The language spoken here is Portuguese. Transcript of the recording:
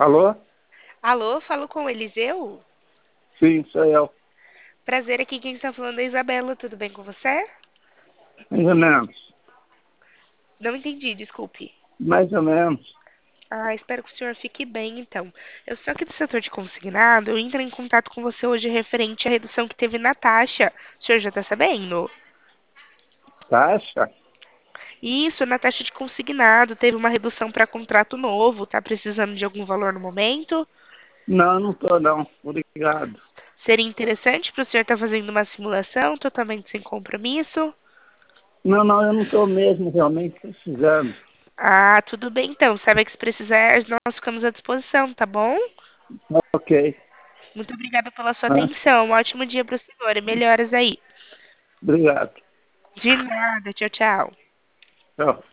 Alô? Alô, falo com o Eliseu? Sim, sou eu. Prazer, aqui quem está falando é a Isabela, tudo bem com você? Mais ou menos. Não entendi, desculpe. Mais ou menos. Ah, espero que o senhor fique bem, então. Eu sou aqui do setor de consignado, eu entro em contato com você hoje referente à redução que teve na taxa. O senhor já está sabendo? Taxa? Isso, na taxa de consignado, teve uma redução para contrato novo, tá precisando de algum valor no momento? Não, não tô não. Obrigado. Seria interessante para o senhor estar fazendo uma simulação totalmente sem compromisso? Não, não, eu não tô mesmo realmente precisando. Ah, tudo bem então. Sabe que se precisar, nós ficamos à disposição, tá bom? Ok. Muito obrigada pela sua Ah, atenção. Um ótimo dia para o senhor e melhoras aí. obrigado. De nada. Tchau, tchau. Tchau.